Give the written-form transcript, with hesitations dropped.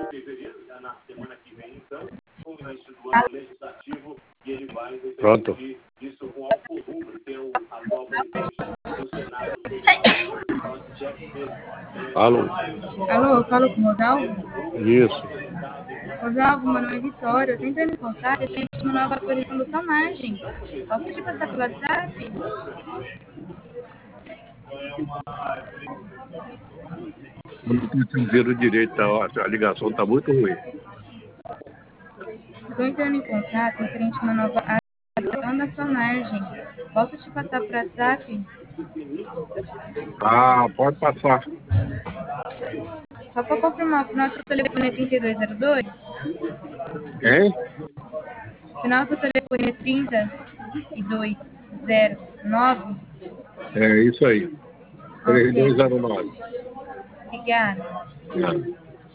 Pronto. Alô? Alô, eu falo com o Rosalvo? Isso. Rosalvo, meu nome é Vitória. Eu tô entrando em contato referente a uma nova atualização da sua margem. Posso te passar pelo WhatsApp? Eu não estou entendendo direito, a ligação está muito ruim. Eu tô entrando em contato referente a uma nova atualização da sua margem. Posso te passar por WhatsApp? Ah, pode passar. Só para confirmar, o final do seu telefone é 3202? Hein? O final do seu telefone é 3209? É isso aí. Ok, 3209. obrigada. É.